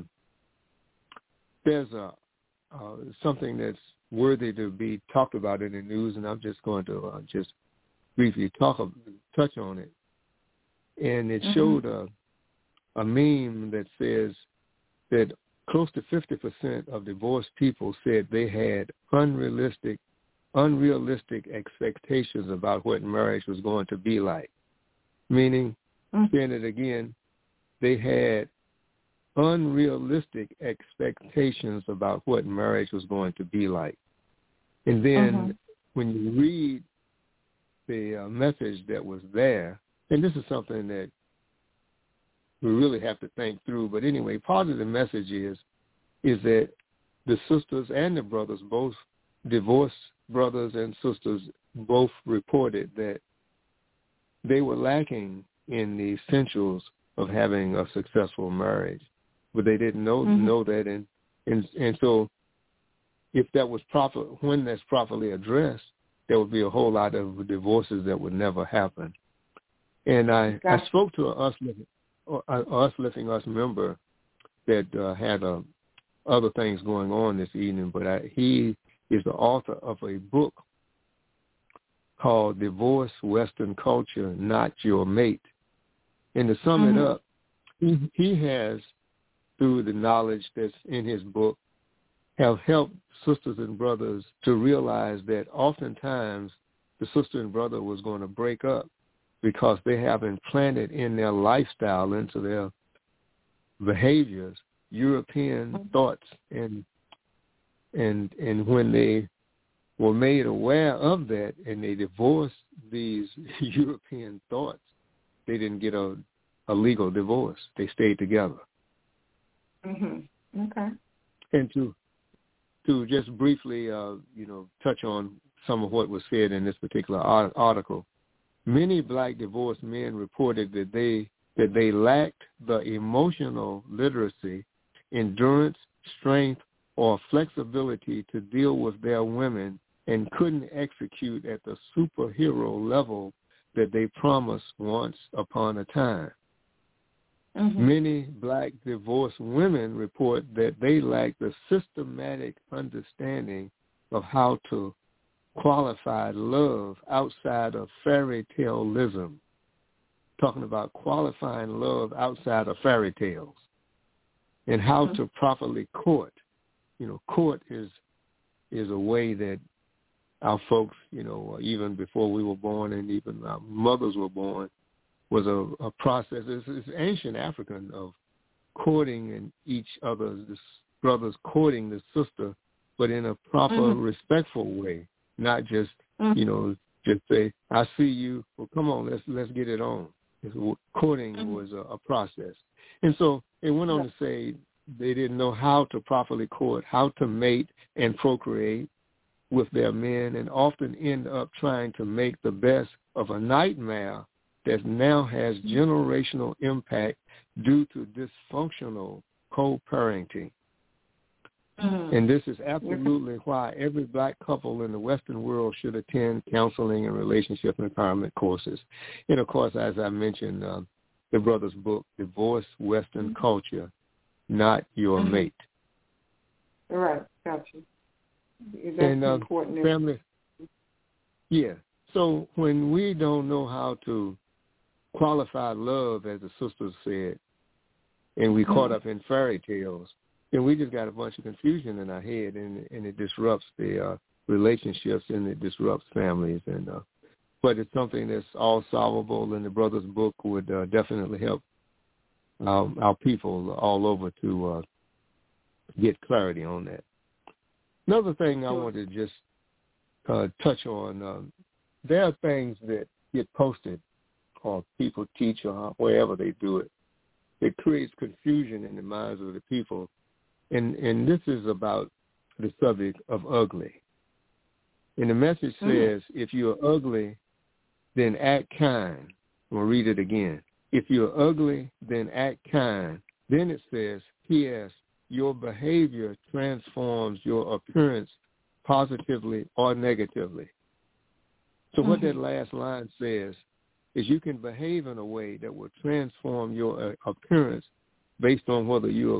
there's a uh, something that's worthy to be talked about in the news, and I'm just going to uh, just briefly talk touch on it. And it mm-hmm. showed a, a meme that says that close to fifty percent of divorced people said they had unrealistic, unrealistic expectations about what marriage was going to be like. Meaning, mm-hmm. saying it again, they had unrealistic expectations about what marriage was going to be like. And then mm-hmm. when you read the uh, message that was there, and this is something that we really have to think through, but anyway, part of the message is is that the sisters and the brothers, both divorced brothers and sisters, both reported that they were lacking in the essentials of having a successful marriage, but they didn't know mm-hmm. know that, and and and so if that was proper, when that's properly addressed, there would be a whole lot of divorces that would never happen. And I, gotcha. I spoke to a Us Lifting, a Us Lifting Us member that uh, had uh, other things going on this evening, but I, he is the author of a book called Divorce, Western Culture, Not Your Mate. And to sum mm-hmm. it up, he, he has, through the knowledge that's in his book, have helped sisters and brothers to realize that oftentimes the sister and brother was going to break up because they have implanted in their lifestyle, into their behaviors, European mm-hmm. thoughts. And and and when they were made aware of that and they divorced these European thoughts, they didn't get a, a legal divorce. They stayed together. Mm-hmm. Okay. And to to just briefly, uh, you know, touch on some of what was said in this particular article, many black divorced men reported that they that they lacked the emotional literacy, endurance, strength, or flexibility to deal with their women and couldn't execute at the superhero level that they promised once upon a time. Mm-hmm. Many black divorced women report that they lack the systematic understanding of how to qualify love outside of fairy tale-ism. Talking about qualifying love outside of fairy tales and how mm-hmm. to properly court. You know, court is is a way that our folks, you know, even before we were born and even our mothers were born, was a, a process. It's, it's ancient African of courting and each other's the brothers courting the sister, but in a proper, mm-hmm. respectful way, not just mm-hmm. you know just say, "I see you. Well, come on, let's let's get it on." courting was a, a process. And so it went on to say they didn't know how to properly court, how to mate and procreate with their men, and often end up trying to make the best of a nightmare that now has generational impact due to dysfunctional co-parenting. Mm-hmm. And this is absolutely why every black couple in the Western world should attend counseling and relationship empowerment courses. And, of course, as I mentioned, uh, the brother's book, Divorce Western mm-hmm. Culture, Not Your mm-hmm. Mate. All right, gotcha. That's and uh, important. Family, yeah. So when we don't know how to qualify love, as the sisters said, and we mm-hmm. caught up in fairy tales, then we just got a bunch of confusion in our head, and, and it disrupts the uh, relationships, and it disrupts families. And uh, but it's something that's all solvable, and the brother's book would uh, definitely help our, our people all over to uh, get clarity on that. Another thing I want to just uh, touch on, um, there are things that get posted or people teach or wherever they do it. It creates confusion in the minds of the people. And, and this is about the subject of ugly. And the message says, mm-hmm. if you're ugly, then act kind. I'm going to read it again. If you're ugly, then act kind. Then it says, P S, your behavior transforms your appearance positively or negatively. So mm-hmm. what that last line says is you can behave in a way that will transform your uh, appearance based on whether you're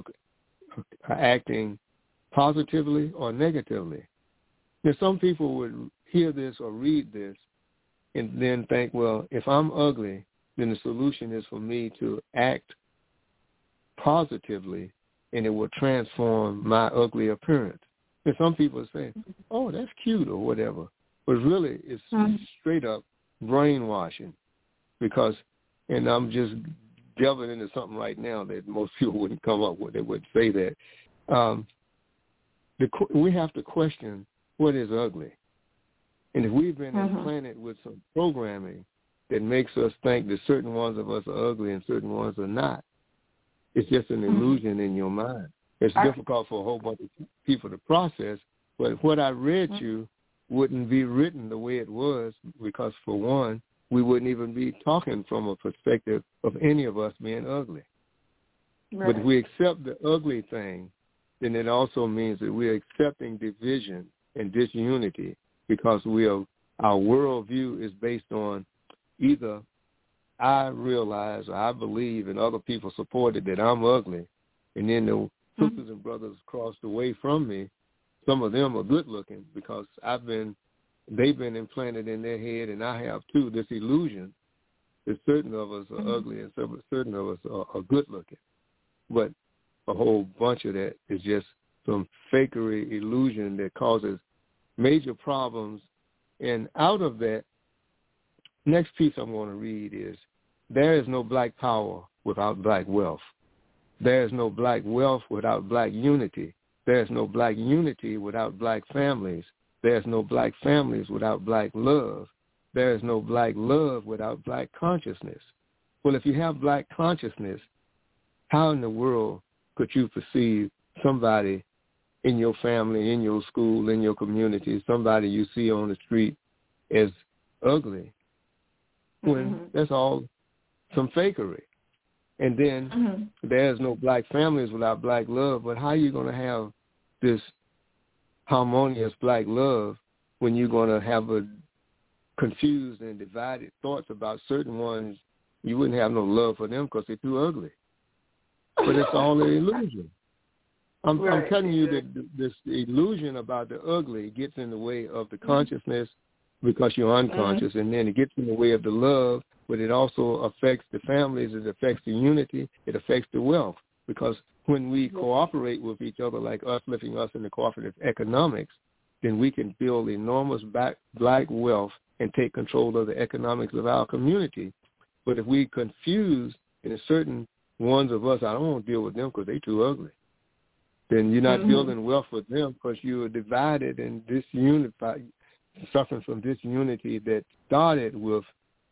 acting positively or negatively. Now, some people would hear this or read this and then think, well, if I'm ugly, then the solution is for me to act positively and it will transform my ugly appearance. And some people say, oh, that's cute or whatever. But really, it's mm-hmm. straight up brainwashing because, and I'm just delving into something right now that most people wouldn't come up with. They wouldn't say that. Um, the, we have to question what is ugly. And if we've been mm-hmm. implanted with some programming that makes us think that certain ones of us are ugly and certain ones are not, it's just an illusion mm-hmm. in your mind. It's I, difficult for a whole bunch of people to process, but what I read mm-hmm. you wouldn't be written the way it was because, for one, we wouldn't even be talking from a perspective of any of us being ugly. Right. But if we accept the ugly thing, then it also means that we're accepting division and disunity because we are, our worldview is based on either I realize or I believe and other people supported that I'm ugly, and then the mm-hmm. sisters and brothers across the way from me, some of them are good looking because I've been, they've been implanted in their head, and I have too, this illusion that certain of us are mm-hmm. ugly and certain of us are, are good looking. But a whole bunch of that is just some fakery illusion that causes major problems. And out of that, next piece I'm going to read is, there is no black power without black wealth. There is no black wealth without black unity. There is no black unity without black families. There is no black families without black love. There is no black love without black consciousness. Well, if you have black consciousness, how in the world could you perceive somebody in your family, in your school, in your community, somebody you see on the street as ugly, when mm-hmm. that's all some fakery? And then mm-hmm. there's no black families without black love, but how are you going to have this harmonious black love when you're going to have a confused and divided thoughts about certain ones? You wouldn't have no love for them because they're too ugly. But it's all an illusion. I'm, right. I'm telling you that this illusion about the ugly gets in the way of the consciousness because you're unconscious, mm-hmm. and then it gets in the way of the love, but it also affects the families, it affects the unity, it affects the wealth. Because when we cooperate with each other, like us lifting us in the cooperative economics, then we can build enormous black, black wealth and take control of the economics of our community. But if we confuse in certain ones of us, I don't want to deal with them because they're too ugly, then you're not mm-hmm. building wealth for them because you are divided and disunified, suffering from disunity that started with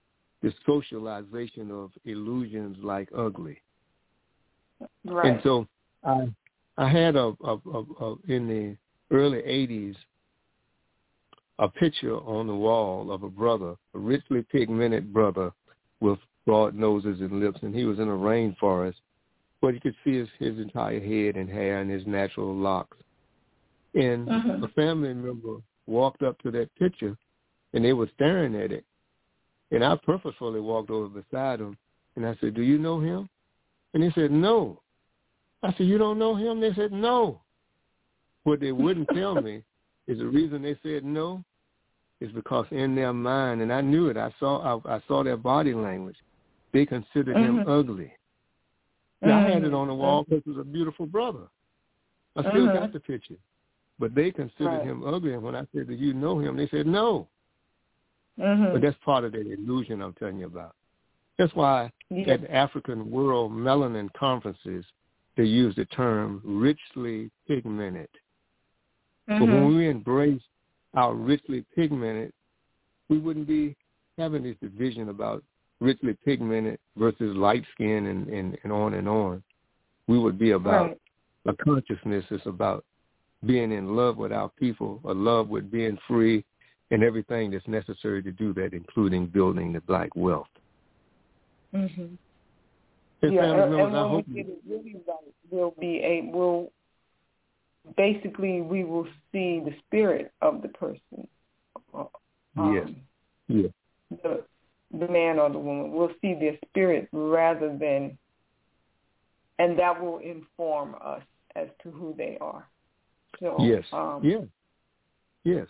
the socialization of illusions like ugly. Right. And so I I had a, a, a, a in the early eighties a picture on the wall of a brother, a richly pigmented brother with broad noses and lips, and he was in a rainforest, but you could see his, his entire head and hair and his natural locks. And mm-hmm. a family member walked up to that picture, and they were staring at it. And I purposefully walked over beside him, and I said, "Do you know him?" And they said, "No." I said, "You don't know him?" They said, "No." What they wouldn't tell me is the reason they said no is because in their mind, and I knew it, I saw I, I saw their body language, they considered mm-hmm. him ugly. Mm-hmm. Now, I had it on the wall because he was a beautiful brother. I still mm-hmm. got the picture. But they considered right. him ugly, and when I said, "Do you know him?" they said, "No." Mm-hmm. But that's part of the illusion I'm telling you about. That's why yeah. at the African World Melanin Conferences, they use the term richly pigmented. Mm-hmm. But when we embrace our richly pigmented, we wouldn't be having this division about richly pigmented versus light skin and, and, and on and on. We would be about right. a consciousness that's about being in love with our people, a love with being free, and everything that's necessary to do that, including building the black wealth. Mm-hmm. And yeah, family and, members, and when I hope we get it really right, we'll be a we'll basically we will see the spirit of the person. Um, yes. Yes. The the man or the woman. We'll see their spirit rather than, and that will inform us as to who they are. So, yes. Um, yeah. Yes.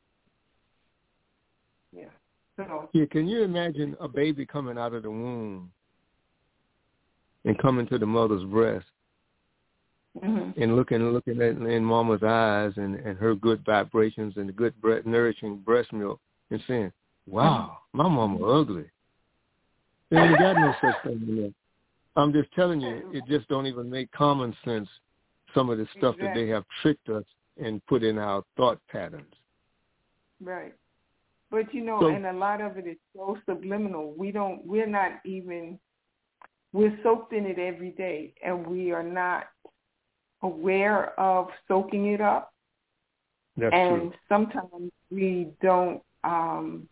Yeah. So. Yeah. Can you imagine a baby coming out of the womb and coming to the mother's breast mm-hmm. and looking looking at in mama's eyes and, and her good vibrations and the good bre- nourishing breast milk and saying, "Wow, my mama ugly." There ain't got no such thing in there. I'm just telling you, it just don't even make common sense, some of the stuff exactly. that they have tricked us and put in our thought patterns. Right. But, you know, so, and a lot of it is so subliminal. We don't, we're not even, we're soaked in it every day, and we are not aware of soaking it up. That's and true. sometimes we don't, um,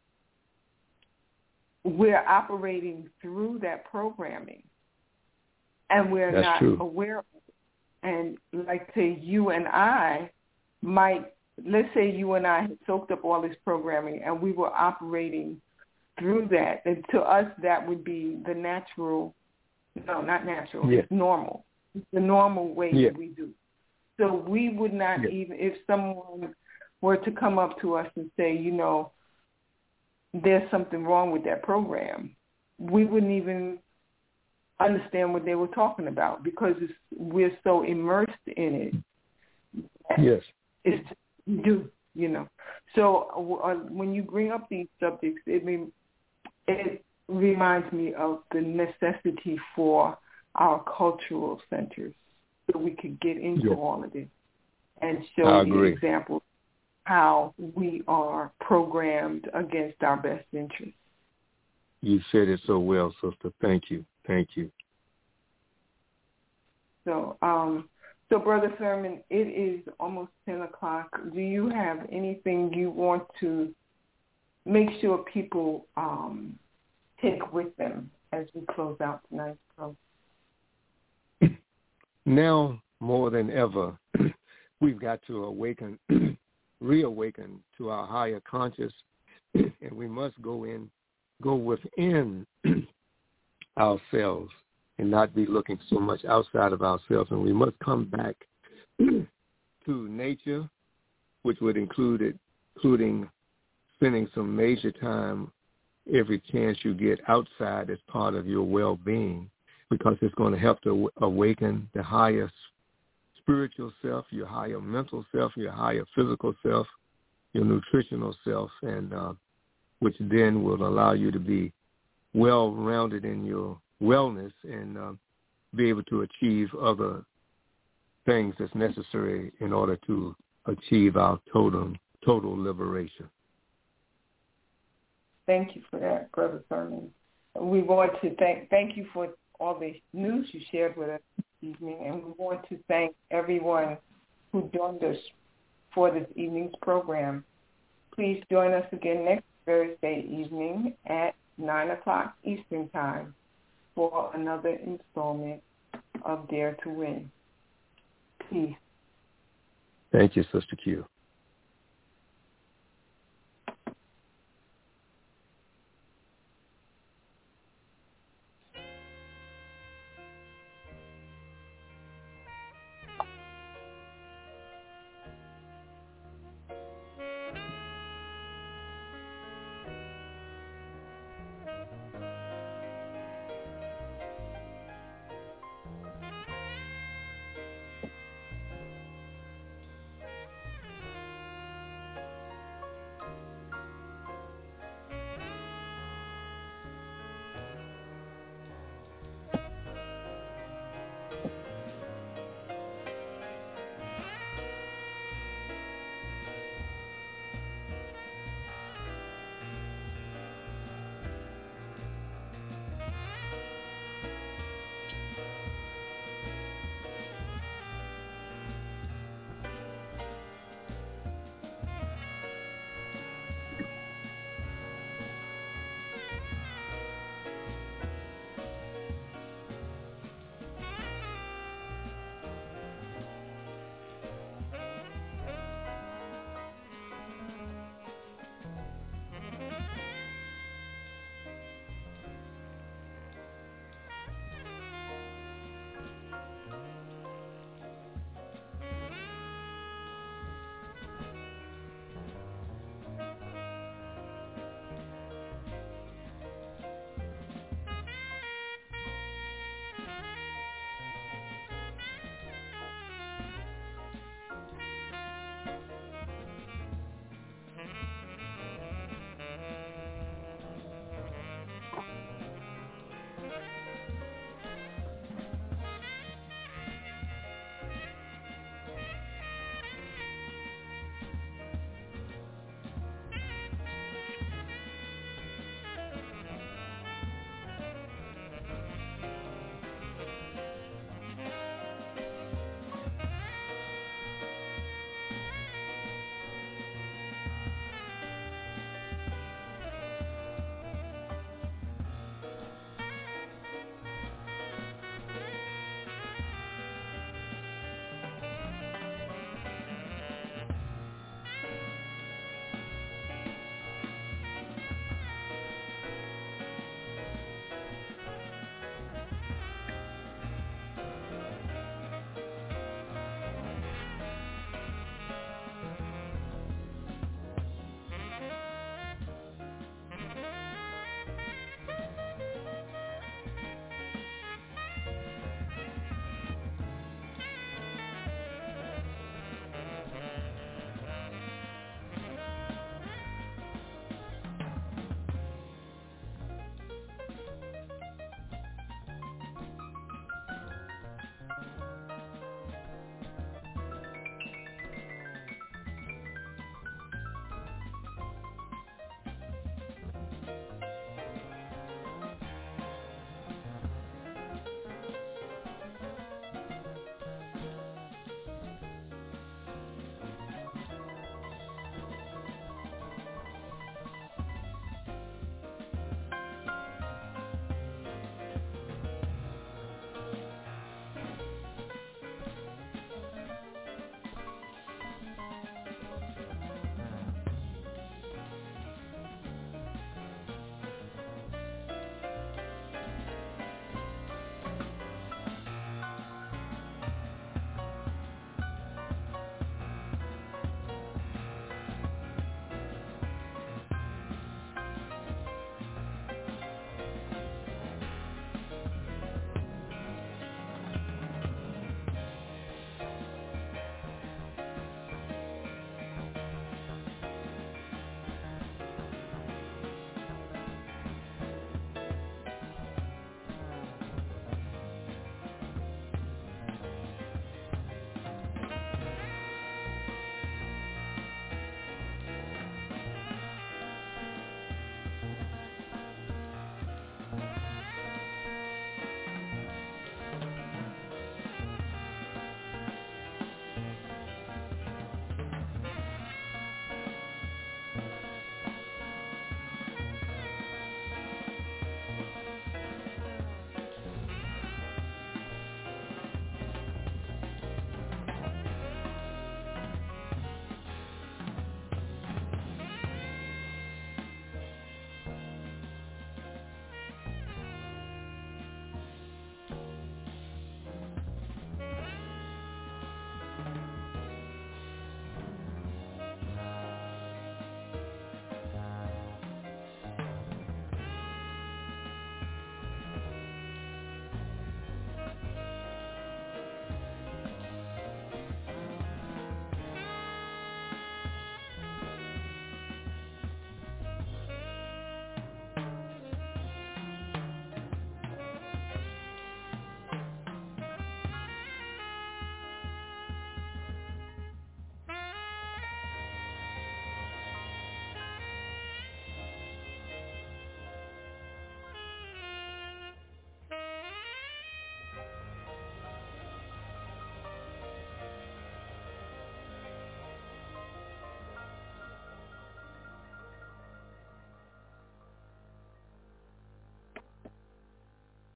we're operating through that programming, and we're That's not true. aware of it. And like, say, you and I might, let's say you and I had soaked up all this programming and we were operating through that. And to us, that would be the natural, no, not natural, yeah. it's normal. It's the normal way yeah. that we do. So we would not yeah. even, if someone were to come up to us and say, you know, there's something wrong with that program, we wouldn't even understand what they were talking about because it's, we're so immersed in it. Yes. It's do, you know. So uh, when you bring up these subjects, it, mean, it reminds me of the necessity for our cultural centers so we could get into yes. all of this and show the agree. examples how we are programmed against our best interests. You said it so well, sister. Thank you. Thank you. So, um, so Brother Thurman, it is almost ten o'clock. Do you have anything you want to make sure people um, take with them as we close out tonight's program? Now more than ever, we've got to awaken, reawaken to our higher conscious, and we must go in, go within ourselves and not be looking so much outside of ourselves. And we must come back to nature, which would include it, including spending some major time every chance you get outside as part of your well-being, because it's going to help to awaken the highest spiritual self, your higher mental self, your higher physical self, your nutritional self, and uh, which then will allow you to be well-rounded in your wellness and uh, be able to achieve other things that's necessary in order to achieve our total total liberation. Thank you for that, Brother Thurman. We want to thank thank you for all the news you shared with us this evening, and we want to thank everyone who joined us for this evening's program. Please join us again next Thursday evening at nine o'clock Eastern Time for another installment of Dare to Win. Peace. Thank you, Sister Q.